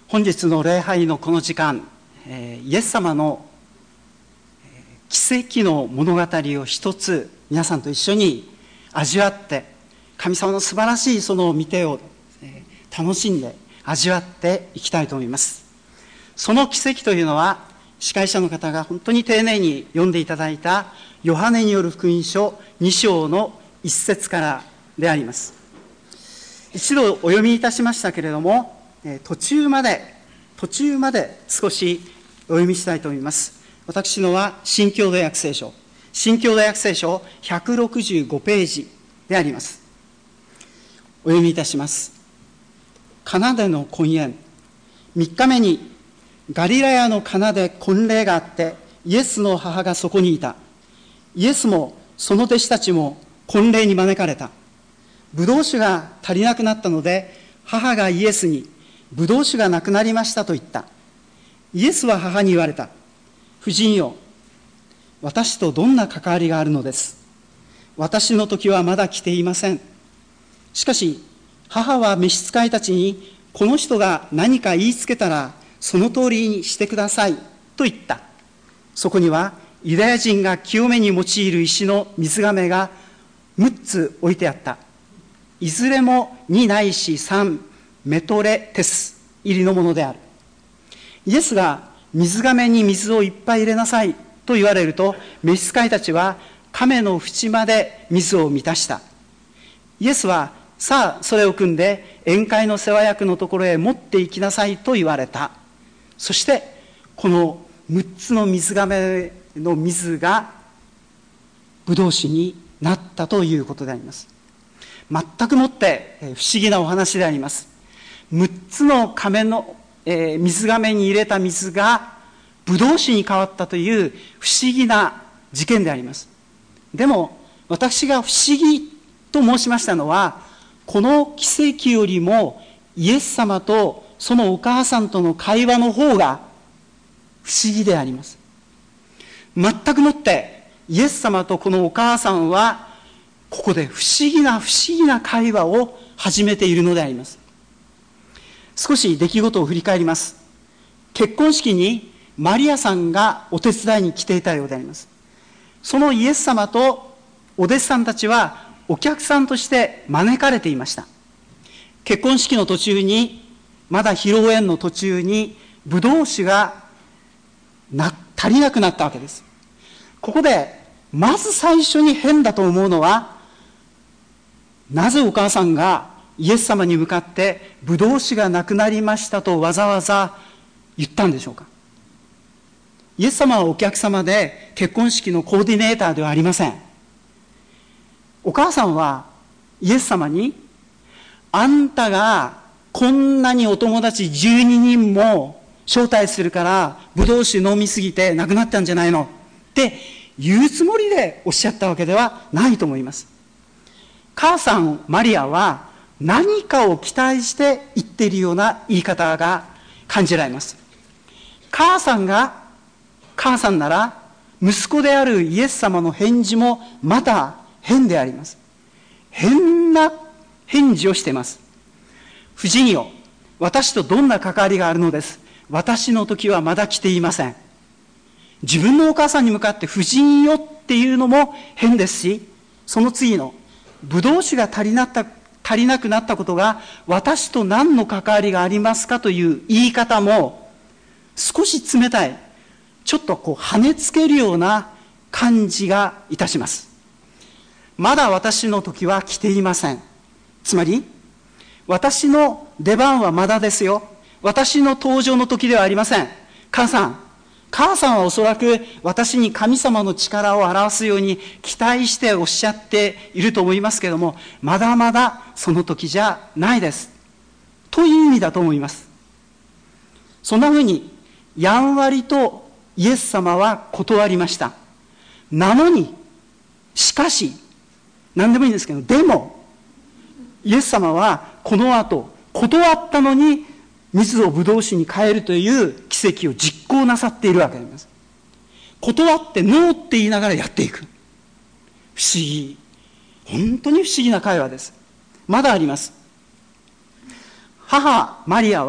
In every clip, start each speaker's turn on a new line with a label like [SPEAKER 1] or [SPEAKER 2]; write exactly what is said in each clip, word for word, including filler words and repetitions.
[SPEAKER 1] 本日の礼拝のこの時間、イエス様の奇跡の物語を一つ皆さんと一緒に味わって、神様の素晴らしいその御手を楽しんで味わっていきたいと思います。その奇跡というのは、司会者の方が本当に丁寧に読んでいただいたヨハネによる福音書に章の一節からであります。一度お読みいたしましたけれども、途中まで途中まで少しお読みしたいと思います。私のは新共同訳聖書新共同訳聖書ひゃくろくじゅうごページであります。お読みいたします。カナでの婚宴、みっかめにガリラヤのカナで婚礼があって、イエスの母がそこにいた。イエスもその弟子たちも婚礼に招かれた。ブドウ酒が足りなくなったので、母がイエスに、ブドウ酒がなくなりましたと言った。イエスは母に言われた。夫人よ、私とどんな関わりがあるのです。私の時はまだ来ていません。しかし、母は召使いたちに、この人が何か言いつけたら、その通りにしてくださいと言った。そこには、ユダヤ人が清めに用いる石の水甕がむっつ置いてあった。いずれもにないしさんメトレテス入りのものである。イエスが水甕に水をいっぱい入れなさいと言われると、召使いたちは亀の縁まで水を満たした。イエスは、さあそれを汲んで宴会の世話役のところへ持って行きなさいと言われた。そしてこのむっつの水甕の水がブドウ酒になったということであります。全くもって不思議なお話であります。むっつの亀の、えー、水甕に入れた水がブドウ酒に変わったという不思議な事件であります。でも私が不思議と申しましたのは、この奇跡よりもイエス様とそのお母さんとの会話の方が不思議であります。全くもってイエス様とこのお母さんはここで不思議な不思議な会話を始めているのであります。少し出来事を振り返ります。結婚式にマリアさんがお手伝いに来ていたようであります。そのイエス様とお弟子さんたちはお客さんとして招かれていました。結婚式の途中に、まだ披露宴の途中にブドウ酒がな足りなくなったわけです。ここでまず最初に変だと思うのは、なぜお母さんがイエス様に向かってブドウ酒がなくなりましたとわざわざ言ったんでしょうか。イエス様はお客様で結婚式のコーディネーターではありません。お母さんはイエス様に、あんたがこんなにお友達じゅうににんも招待するからブドウ酒飲みすぎて亡くなったんじゃないのって言うつもりでおっしゃったわけではないと思います。母さんマリアは何かを期待して言っているような言い方が感じられます。母さんが母さんなら、息子であるイエス様の返事もまた変であります。変な返事をしています。夫人よ、私とどんな関わりがあるのです。私の時はまだ来ていません。自分のお母さんに向かって夫人よっていうのも変ですし、その次のブドウ酒が足りなった足りなくなったことが私と何の関わりがありますかという言い方も少し冷たい、ちょっとこう跳ねつけるような感じがいたします。まだ私の時は来ていません。つまり私の出番はまだですよ。私の登場の時ではありません。母さん母さんはおそらく私に神様の力を表すように期待しておっしゃっていると思いますけれども、まだまだその時じゃないですという意味だと思います。そんなふうにやんわりとイエス様は断りました。なのに、しかし、何でもいいんですけど、でもイエス様はこの後断ったのに水をブドウ酒に変えるという奇跡を実行なさっているわけです。断ってノーって言いながらやっていく。不思議。本当に不思議な会話です。まだあります。母マリアは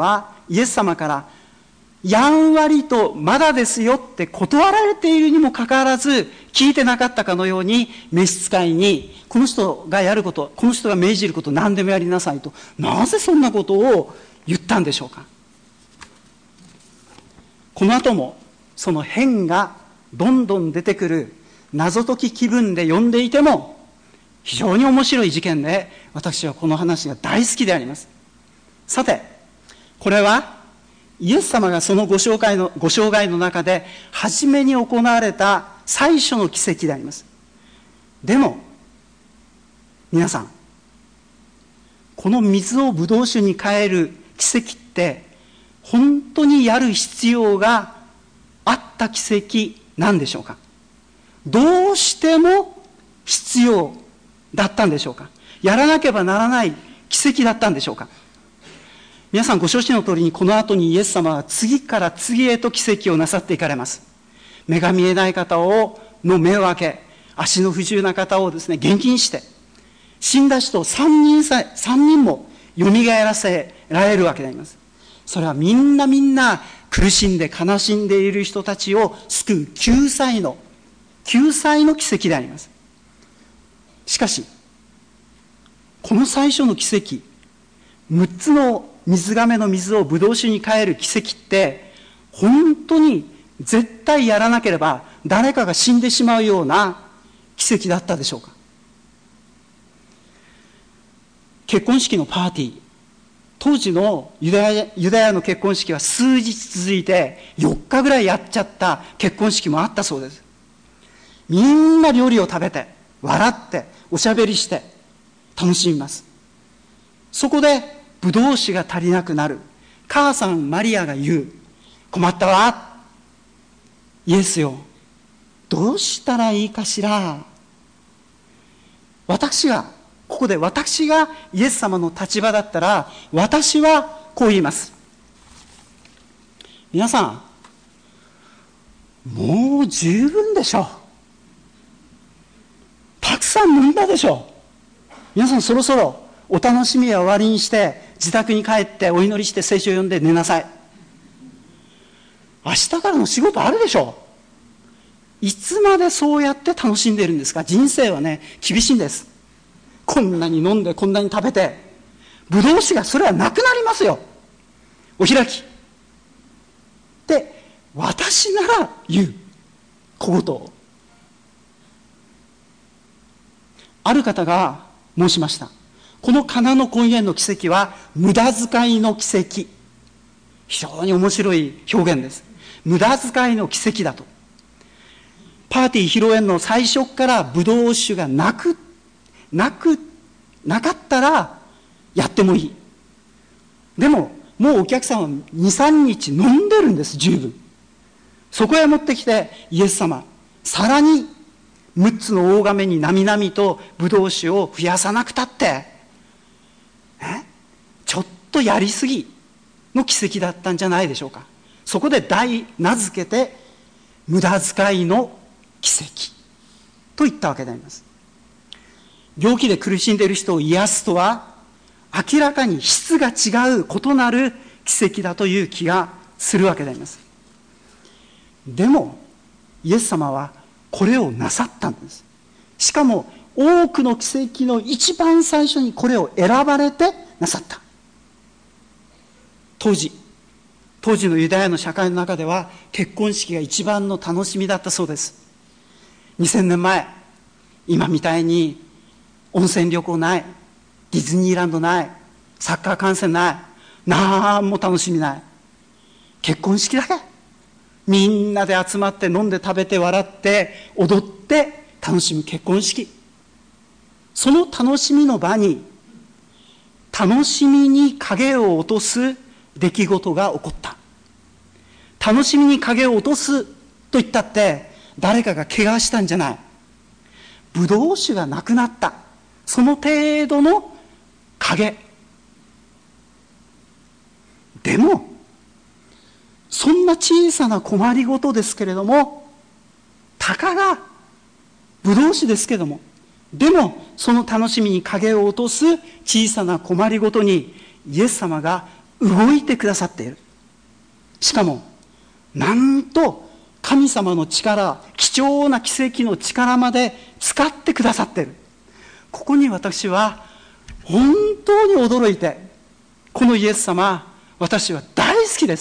[SPEAKER 1] イエス様からやんわりとまだですよって断られているにもかかわらず、聞いてなかったかのように召使いに、この人がやること、この人が命じること何でもやりなさいと、なぜそんなことを言ったんでしょうか。この後もその変がどんどん出てくる謎解き気分で読んでいても、非常に面白い事件で、私はこの話が大好きであります。さて、これはイエス様がそのご紹介の、ご生涯の中で初めに行われた最初の奇跡であります。でも、皆さん、この水をブドウ酒に変える奇跡って、本当にやる必要があった奇跡なんでしょうか。どうしても必要だったんでしょうか。やらなければならない奇跡だったんでしょうか。皆さんご承知の通りに、この後にイエス様は次から次へと奇跡をなさっていかれます。目が見えない方をの目を開け、足の不自由な方をですね、現金して、死んだ人を三人さえ、三人も蘇らせられるわけであります。それはみんなみんな苦しんで悲しんでいる人たちを救う救済の、救済の奇跡であります。しかし、この最初の奇跡、むっつの水亀の水をブドウ酒に変える奇跡って、本当に絶対やらなければ誰かが死んでしまうような奇跡だったでしょうか。結婚式のパーティー、当時のユダヤ、ユダヤの結婚式は数日続いてよっかぐらいやっちゃった結婚式もあったそうです。みんな料理を食べて、笑って、おしゃべりして楽しみます。そこでブドウ酒が足りなくなる。母さんマリアが言う。困ったわ。イエスよ、どうしたらいいかしら。私が、ここで私がイエス様の立場だったら、私はこう言います。皆さん、もう十分でしょう。たくさん飲んだでしょう。皆さんそろそろお楽しみは終わりにして、自宅に帰ってお祈りして聖書を読んで寝なさい。明日からの仕事あるでしょう。いつまでそうやって楽しんでいるんですか。人生はね、厳しいんです。こんなに飲んで、こんなに食べて、ブドウ酒がそれはなくなりますよ。お開き。で、私なら言う。小言を。ある方が申しました。このカナの婚宴の奇跡は無駄遣いの奇跡。非常に面白い表現です。無駄遣いの奇跡だと。パーティー披露宴の最初からブドウ酒がなく、なく、なかったらやってもいい。でも、もうお客さんはに、さんにち飲んでるんです、十分。そこへ持ってきて、イエス様、さらにむっつの大亀になみなみとブドウ酒を増やさなくたって、えちょっとやりすぎの奇跡だったんじゃないでしょうか。そこで題名付けて、無駄遣いの奇跡と言ったわけであります。病気で苦しんでいる人を癒すとは、明らかに質が違う異なる奇跡だという気がするわけであります。でもイエス様はこれをなさったんです。しかも多くの奇跡の一番最初にこれを選ばれてなさった。当時当時のユダヤの社会の中では結婚式が一番の楽しみだったそうです。にせんねんまえ、今みたいに温泉旅行ない、ディズニーランドない、サッカー観戦ない、なんも楽しみない。結婚式だけ。みんなで集まって飲んで食べて笑って踊って楽しむ結婚式。その楽しみの場に、楽しみに影を落とす出来事が起こった。楽しみに影を落とすと言ったって、誰かが怪我したんじゃない。ブドウ酒がなくなった。その程度の影。でも、そんな小さな困りごとですけれども、たかがブドウ酒ですけども、でもその楽しみに影を落とす小さな困りごとにイエス様が動いてくださっている。しかもなんと神様の力、貴重な奇跡の力まで使ってくださっている。ここに私は本当に驚いて、このイエス様、私は大好きです。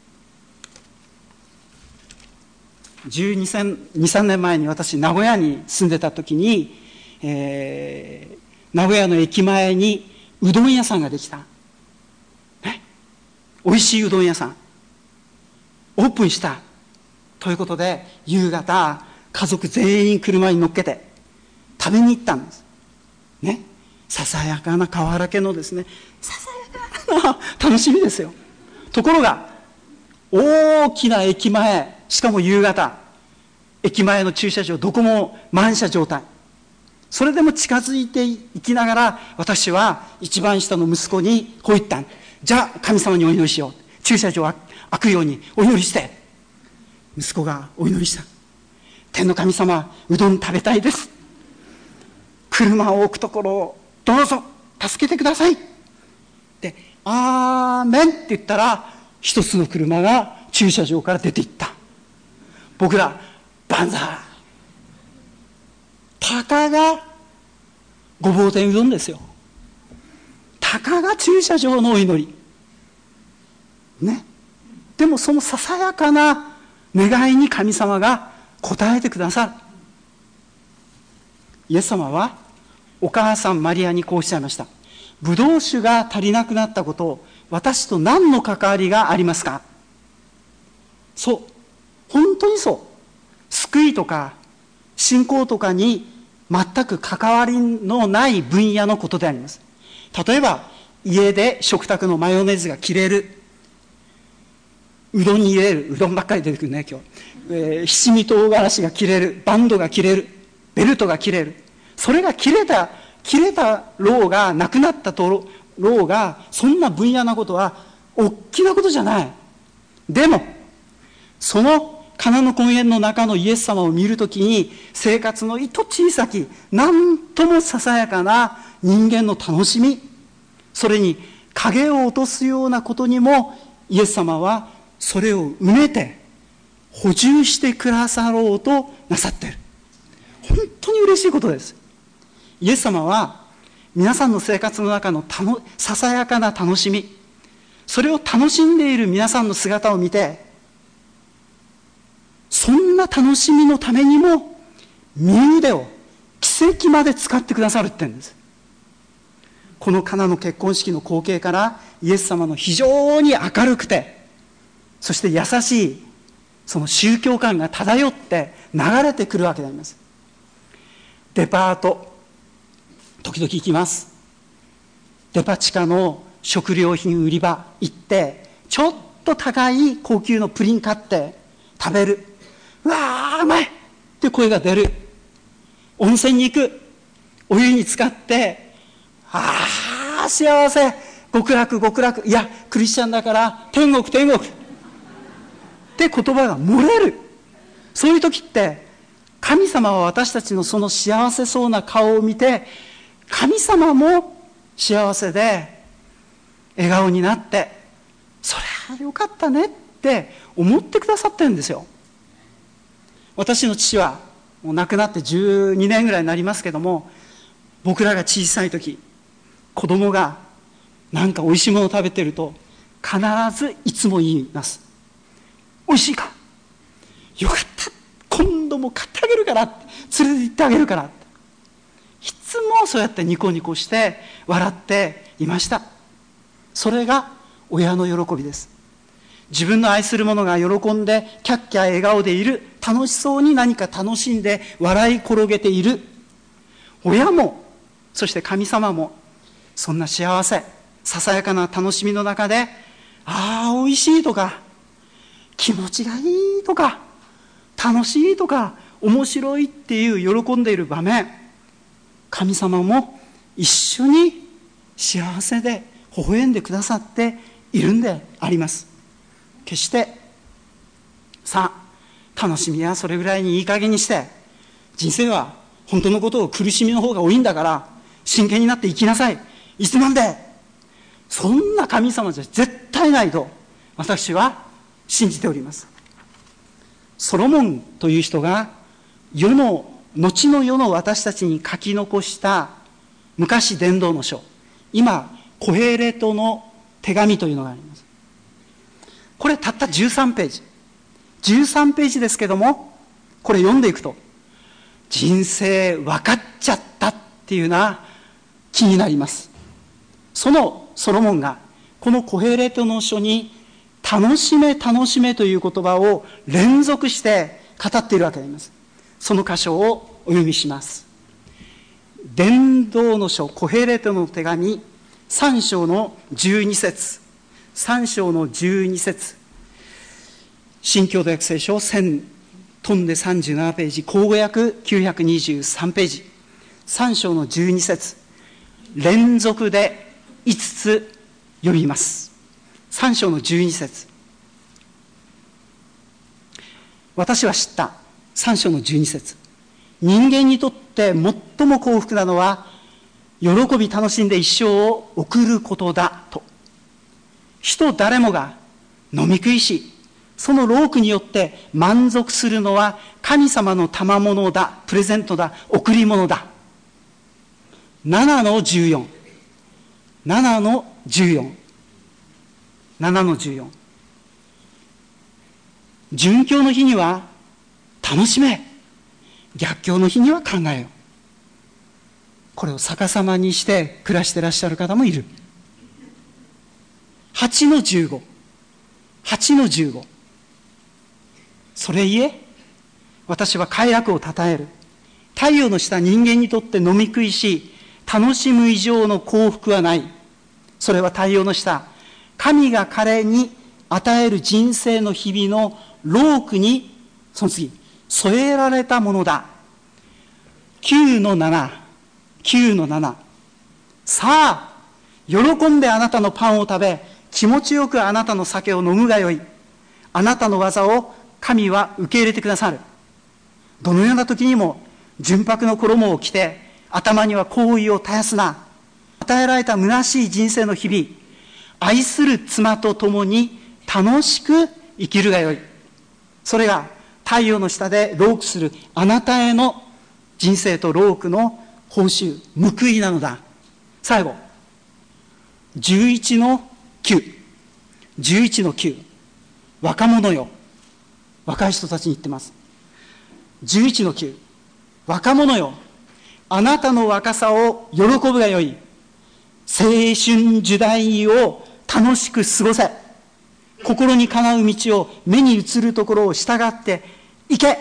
[SPEAKER 1] じゅうに、さんねんまえに私名古屋に住んでた時に、えー、名古屋の駅前にうどん屋さんができた、ね、おいしいうどん屋さんオープンしたということで、夕方家族全員車に乗っけて食べに行ったんですね。ささやかな河原家のですね、ささやかな楽しみですよ。ところが大きな駅前、しかも夕方、駅前の駐車場どこも満車状態。それでも近づいていきながら、私は一番下の息子にこう言った。じゃあ神様にお祈りしよう。駐車場開くようにお祈りして。息子がお祈りした。天の神様、うどん食べたいです。車を置くところをどうぞ助けてください。で、アーメンって言ったら、一つの車が駐車場から出て行った。僕ら万歳。たかがごぼう天うどんですよ。たかが駐車場のお祈りね。でもそのささやかな願いに神様が応えてくださる。イエス様はお母さんマリアにこうおっしゃいました。ブドウ酒が足りなくなったことを私と何の関わりがありますか。そう、本当にそう。救いとか信仰とかに全く関わりのない分野のことであります。例えば家で食卓のマヨネーズが切れる、うどんに入れる、うどんばっかり出てくるね今日、えー、七味唐辛子が切れる、バンドが切れる、ベルトが切れる。それが切れた切れたろうがなくなったろうが、そんな分野なことは大きなことじゃない。でもそのカナの婚宴の中のイエス様を見るときに、生活の糸小さき何ともささやかな人間の楽しみ、それに影を落とすようなことにもイエス様はそれを埋めて補充してくださろうとなさっている。本当に嬉しいことです。イエス様は皆さんの生活の中のたのささやかな楽しみ、それを楽しんでいる皆さんの姿を見て、そんな楽しみのためにも身腕を奇跡まで使ってくださるって言うんです。このカナの結婚式の光景からイエス様の非常に明るくて、そして優しいその宗教観が漂って流れてくるわけであります。デパート時々行きます。デパ地下の食料品売り場行ってちょっと高い高級のプリン買って食べる。うわーうまいって声が出る。温泉に行く、お湯に浸かって、ああ幸せ、極楽極楽、いやクリスチャンだから天国天国って言葉が漏れる。そういう時って神様は私たちのその幸せそうな顔を見て、神様も幸せで笑顔になって、そりゃよかったねって思ってくださってるんですよ。私の父はもう亡くなってじゅうにねんぐらいになりますけども、僕らが小さい時、子供がなんか美味しいものを食べてると必ずいつも言います。美味しいか、よかった、今度も買ってあげるからって、連れて行ってあげるからって、いつもそうやってニコニコして笑っていました。それが親の喜びです。自分の愛する者が喜んでキャッキャ笑顔でいる、楽しそうに何か楽しんで笑い転げている親も、そして神様もそんな幸せささやかな楽しみの中で、ああおいしいとか気持ちがいいとか楽しいとか面白いっていう喜んでいる場面、神様も一緒に幸せで微笑んでくださっているんであります。決してさあ楽しみはそれぐらいにいい加減にして、人生は本当のことを苦しみの方が多いんだから真剣になって生きなさい、いつまでそんな神様じゃ絶対ないと私は信じております。ソロモンという人が世の後の世の私たちに書き残した昔伝道の書、今コヘレトの手紙というのがあります。これたったじゅうさんページじゅうさんページですけども、これ読んでいくと人生分かっちゃったっていうような気になります。そのソロモンがこのコヘレトの書に楽しめ楽しめという言葉を連続して語っているわけであります。その箇所をお読みします。伝道の書コヘレトの手紙さん章のじゅうに節、さん章のじゅうに節、新共同訳聖書せん飛んでさんじゅうななページ、口語訳きゅうひゃくにじゅうさんページ、さん章のじゅうに節、連続でいつつ読みます。さん章のじゅうに節、私は知った。さん章のじゅうに節、人間にとって最も幸福なのは喜び楽しんで一生を送ることだと。人誰もが飲み食いし、その労苦によって満足するのは神様の賜物だ、プレゼントだ、贈り物だ。ななのじゅうよん、ななのじゅうよん、ななのじゅうよん、殉教の日には楽しめ、逆境の日には考えよ。これを逆さまにして暮らしていらっしゃる方もいる。はちのじゅうご、はちのじゅうご、それゆえ私は快楽をたたえる。太陽の下、人間にとって飲み食いし楽しむ以上の幸福はない。それは太陽の下、神が彼に与える人生の日々の労苦にその次添えられたものだ。きゅうのなな、きゅうのなな、さあ喜んであなたのパンを食べ、気持ちよくあなたの酒を飲むがよい。あなたの技を神は受け入れてくださる。どのような時にも純白の衣を着て、頭には香衣を絶やすな。与えられた虚しい人生の日々、愛する妻と共に楽しく生きるがよい。それが太陽の下で労苦するあなたへの人生と労苦の報酬、報いなのだ。最後じゅういちのきゅう、じゅういちのきゅう、若者よ、若い人たちに言ってます。じゅういちのきゅう、若者よ、あなたの若さを喜ぶがよい。青春時代を楽しく過ごせ。心にかなう道を、目に映るところを従って行け。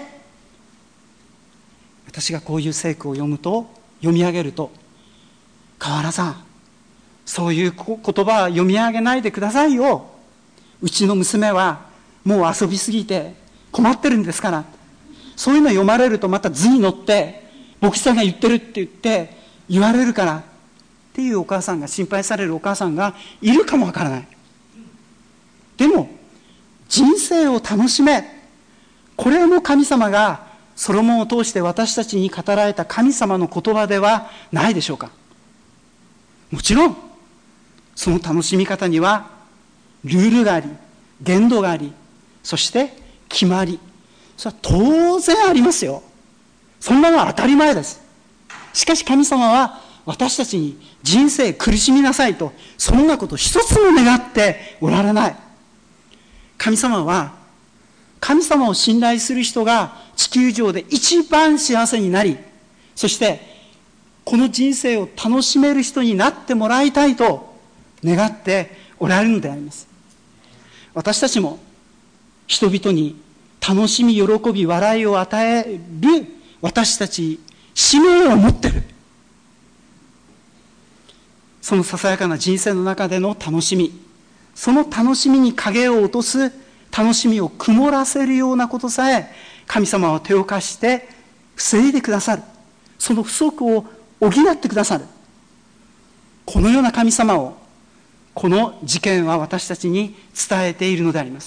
[SPEAKER 1] 私がこういう聖句を読むと、読み上げると、河原さん、そういう言葉は読み上げないでくださいよ。うちの娘はもう遊びすぎて困ってるんですから。そういうの読まれるとまた図に乗って牧師さんが言ってるって言って言われるからっていうお母さんが、心配されるお母さんがいるかもわからない。でも人生を楽しめ、これも神様がソロモンを通して私たちに語られた神様の言葉ではないでしょうか。もちろんその楽しみ方にはルールがあり、限度があり、そして決まり、それは当然ありますよ。そんなのは当たり前です。しかし神様は私たちに人生苦しみなさいと、そんなこと一つも願っておられない。神様は、神様を信頼する人が地球上で一番幸せになり、そしてこの人生を楽しめる人になってもらいたいと願っておられるのであります。私たちも人々に楽しみ、喜び、笑いを与える私たち使命を持っている。そのささやかな人生の中での楽しみ、その楽しみに影を落とす、楽しみを曇らせるようなことさえ神様は手を貸して防いでくださる。その不足を補ってくださる。このような神様をこの事件は私たちに伝えているのであります。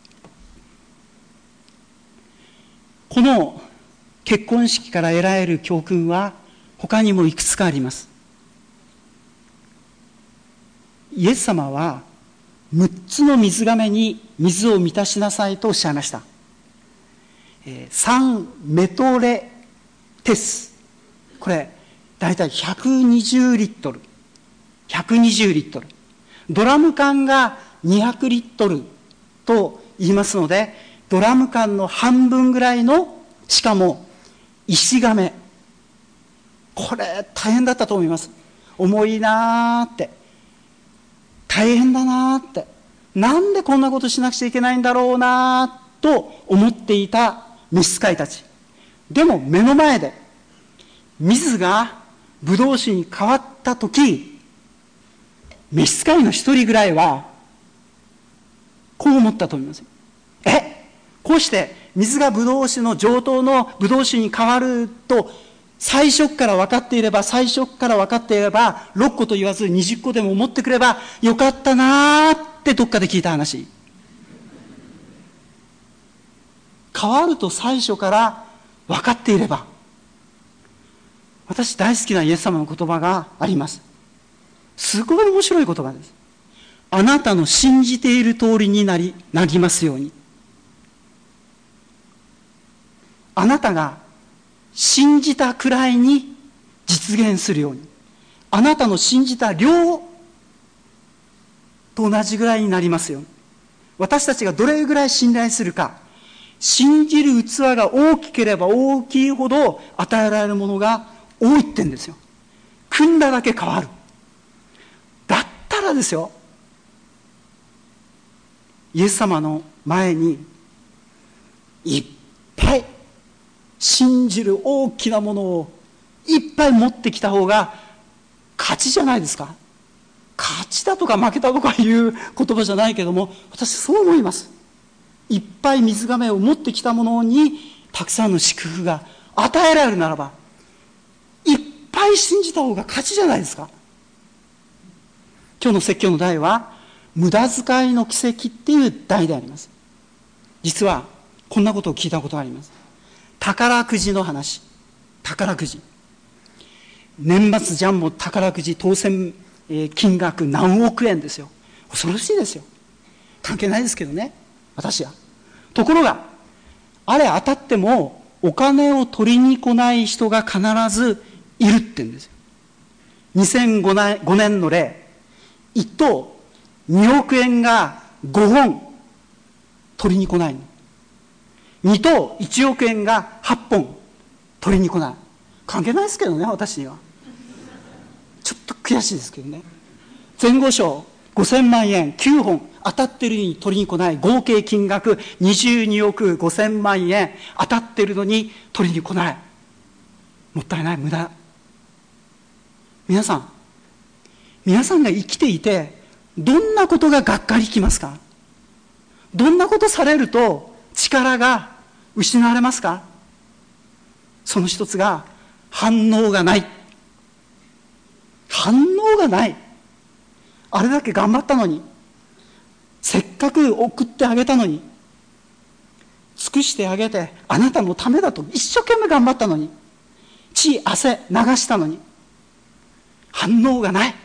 [SPEAKER 1] この結婚式から得られる教訓は他にもいくつかあります。 イエス様はむっつの水亀に水を満たしなさいとおっしゃいました。さんメトレテス、これだいたいひゃくにじゅうリットル、ひゃくにじゅうリットル、ドラム缶がにひゃくリットルと言いますので、ドラム缶の半分ぐらいの、しかも石亀、これ大変だったと思います。重いなーって、大変だなーって、なんでこんなことしなくちゃいけないんだろうなーと思っていた召使いたち。でも目の前で水がブドウ酒に変わったとき、召使いの一人ぐらいはこう思ったと思います。え、こうして水がブドウ酒の上等のブドウ酒に変わると最初から分かっていれば、最初から分かっていれば、ろっこと言わずにじゅっこでも持ってくればよかったなーってどっかで聞いた話。変わると最初から分かっていれば。私大好きなイエス様の言葉があります。すごい面白い言葉です。あなたの信じている通りになり、なりますように。あなたが信じたくらいに実現するように。あなたの信じた量と同じぐらいになりますように。私たちがどれぐらい信頼するか。信じる器が大きければ大きいほど与えられるものが多いってんですよ。組んだだけ変わる。だったらですよ、イエス様の前にいっぱい信じる大きなものをいっぱい持ってきた方が勝ちじゃないですか。勝ちだとか負けたとかいう言葉じゃないけども、私そう思います。いっぱい水亀を持ってきたものにたくさんの祝福が与えられるならば、いっぱい信じた方が勝ちじゃないですか。今日の説教の題は無駄遣いの奇跡っていう題であります。実はこんなことを聞いたことがあります。宝くじの話。宝くじ、年末ジャンボ宝くじ当選金額何億円ですよ。恐ろしいですよ。関係ないですけどね、私は。ところがあれ当たってもお金を取りに来ない人が必ずいるって言うんですよ。にせんごねんの例、いっ等におくえんがごほん取りに来ないの。に等いちおくえんがはっぽん取りに来ない。関係ないですけどね、私には。ちょっと悔しいですけどね。前後賞ごせんまんえんきゅうほん当たってるのに取りに来ない。合計金額にじゅうにおくごせんまんえん当たってるのに取りに来ない。もったいない、無駄。皆さん皆さんが生きていてどんなことががっかりきますか？どんなことされると力が失われますか？その一つが反応がない。反応がない。あれだけ頑張ったのに、せっかく送ってあげたのに、尽くしてあげてあなたのためだと一生懸命頑張ったのに、血汗流したのに反応がない。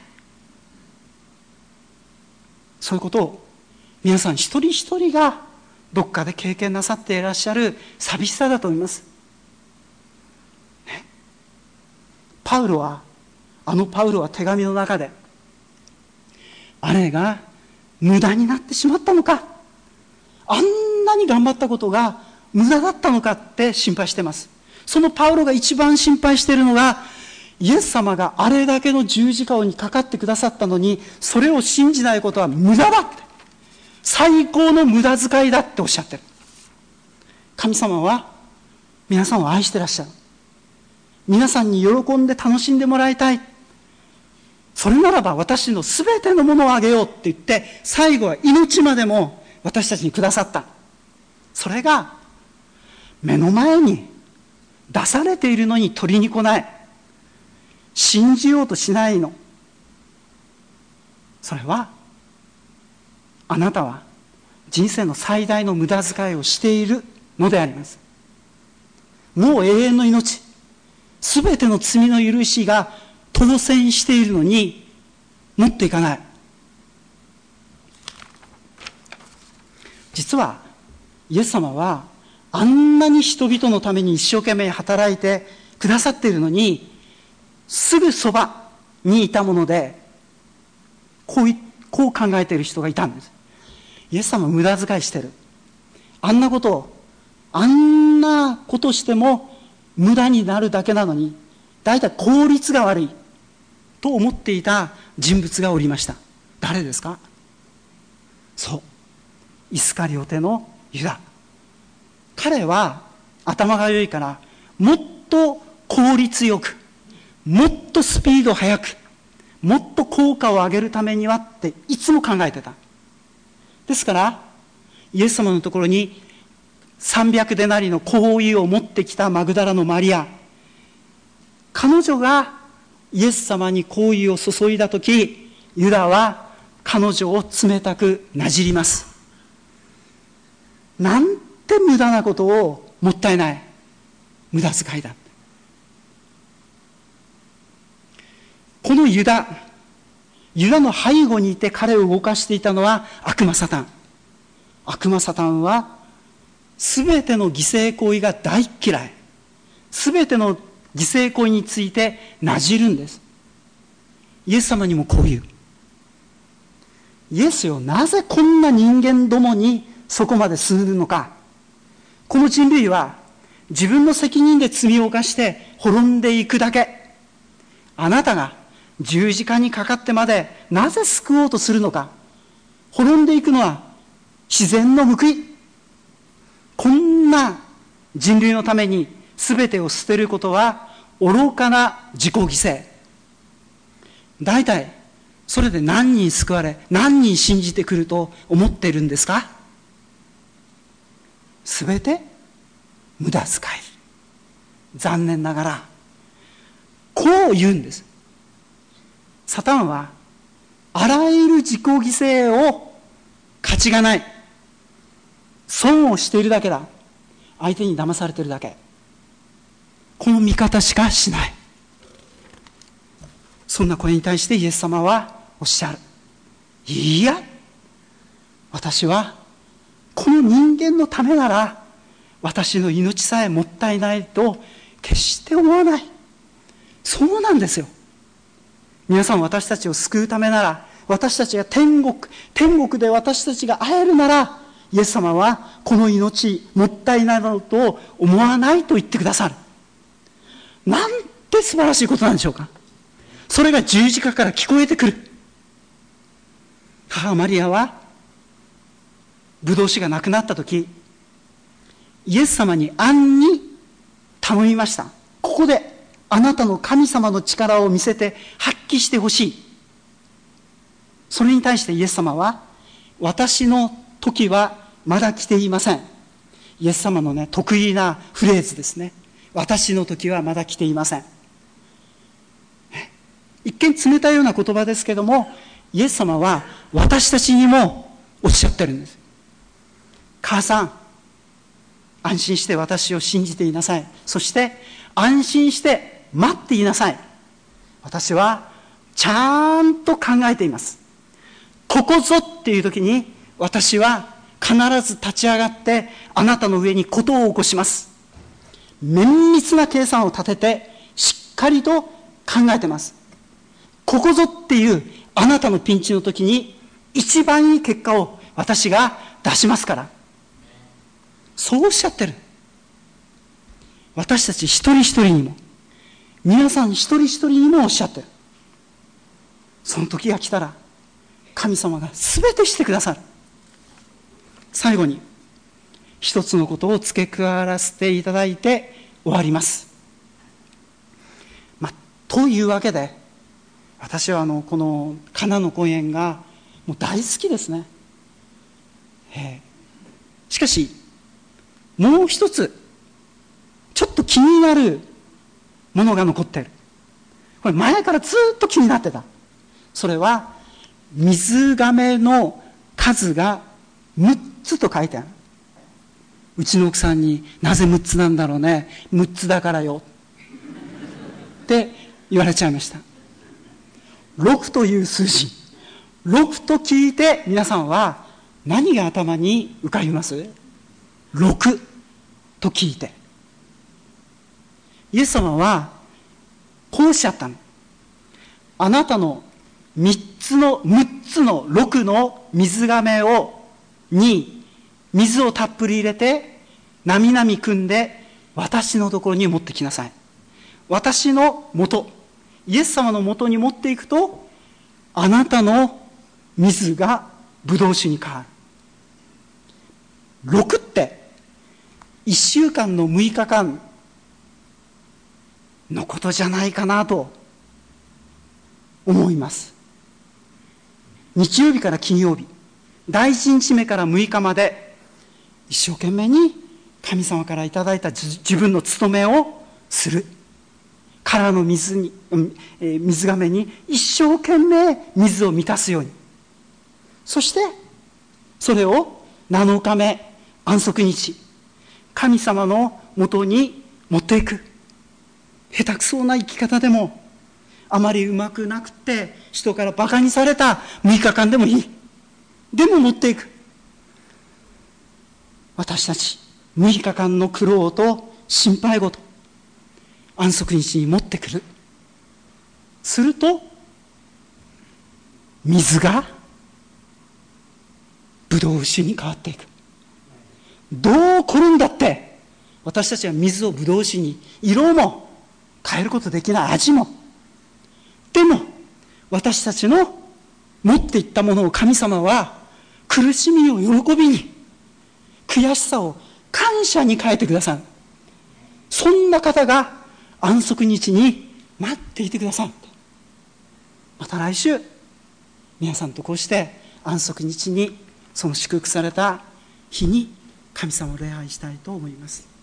[SPEAKER 1] そういうことを皆さん一人一人がどっかで経験なさっていらっしゃる寂しさだと思います、ね、パウロはあのパウロは手紙の中で、あれが無駄になってしまったのか、あんなに頑張ったことが無駄だったのかって心配しています。そのパウロが一番心配しているのが、イエス様があれだけの十字架にかかってくださったのに、それを信じないことは無駄だって、最高の無駄遣いだっておっしゃってる。神様は皆さんを愛してらっしゃる。皆さんに喜んで楽しんでもらいたい。それならば私のすべてのものをあげようって言って、最後は命までも私たちにくださった。それが目の前に出されているのに取りに来ない、信じようとしないの。それはあなたは人生の最大の無駄遣いをしているのであります。もう永遠の命、すべての罪の許しが当選しているのに持っていかない。 実はイエス様はあんなに人々のために一生懸命働いてくださっているのに、すぐそばにいたものでこういこう考えている人がいたんです。イエス様は無駄遣いしてる。あんなことをあんなことしても無駄になるだけなのに、だいたい効率が悪いと思っていた人物がおりました。誰ですか？そう、イスカリオテのユダ。彼は頭が良いから、もっと効率よく、もっとスピード速く、もっと効果を上げるためにはっていつも考えてた。ですからイエス様のところにさんびゃくデナリの香油を持ってきたマグダラのマリア、彼女がイエス様に香油を注いだとき、ユダは彼女を冷たくなじります。なんて無駄なことを、もったいない、無駄遣いだ。このユダ、ユダの背後にいて彼を動かしていたのは悪魔サタン。悪魔サタンはすべての犠牲行為が大嫌い。すべての犠牲行為についてなじるんです。イエス様にもこう言う。イエスよ、なぜこんな人間どもにそこまで進むのか。この人類は自分の責任で罪を犯して滅んでいくだけ。あなたが十字架にかかってまでなぜ救おうとするのか。滅んでいくのは自然の報い。こんな人類のために全てを捨てることは愚かな自己犠牲。大体それで何人救われ、何人信じてくると思っているんですか？すべて無駄遣い。残念ながらこう言うんです。サタンはあらゆる自己犠牲を価値がない、損をしているだけだ、相手に騙されているだけ、この見方しかしない。そんな声に対してイエス様はおっしゃる。いや、私はこの人間のためなら私の命さえもったいないと決して思わない。そうなんですよ。皆さん、私たちを救うためなら、私たちが天国天国で私たちが会えるなら、イエス様はこの命もったいないなどと思わないと言ってくださる。なんて素晴らしいことなんでしょうか。それが十字架から聞こえてくる。母マリアはブドウ酒がなくなった時、イエス様に暗に頼みました。ここであなたの神様の力を見せて発揮してほしい。それに対してイエス様は、私の時はまだ来ていません。イエス様のね、得意なフレーズですね。私の時はまだ来ていません。一見冷たいような言葉ですけども、イエス様は私たちにもおっしゃってるんです。母さん、安心して私を信じていなさい。そして安心して待っていなさい。私はちゃんと考えています。ここぞっていう時に私は必ず立ち上がってあなたの上に事を起こします。綿密な計算を立ててしっかりと考えてます。ここぞっていうあなたのピンチの時に一番いい結果を私が出しますから。そうおっしゃってる。私たち一人一人にも、皆さん一人一人にもおっしゃってる。その時が来たら神様が全てしてくださる。最後に一つのことを付け加わらせていただいて終わります。まあ、というわけで、私はあのこのカナの婚宴がもう大好きですね。えー、しかしもう一つちょっと気になるものが残っている。これ前からずっと気になってた。それは水亀の数がむっつと書いてある。うちの奥さんに、なぜむっつなんだろうね、むっつだからよって言われちゃいました。ろくという数字、ろくと聞いて皆さんは何が頭に浮かびます？ろくと聞いて、イエス様はこうおっしゃったの。あなたのみっつのむっつのろくの水亀をに水をたっぷり入れてなみなみ汲んで私のところに持ってきなさい。私のもと、イエス様のもとに持っていくと、あなたの水がブドウ酒に変わる。ろくっていっしゅうかんのむいかかんのことじゃないかなと思います。日曜日から金曜日、第一日目からむいかまで一生懸命に神様からいただいた自分の務めをする。空の水に、えー、水がめに一生懸命水を満たすように。そしてそれをなのかめ安息日、神様のもとに持っていく。下手くそな生き方でも、あまりうまくなくて人からバカにされたむいかかんでもいい。でも持っていく。私たちむいかかんの苦労と心配事、安息日に持ってくる。すると水がブドウ酒に変わっていく。どう転んだって私たちは水をブドウ酒に色も変えることできない、味も。でも私たちの持っていったものを神様は苦しみを喜びに、悔しさを感謝に変えてくださる。そんな方が安息日に待っていてくださる。また来週皆さんとこうして安息日にその祝福された日に神様を礼拝したいと思います。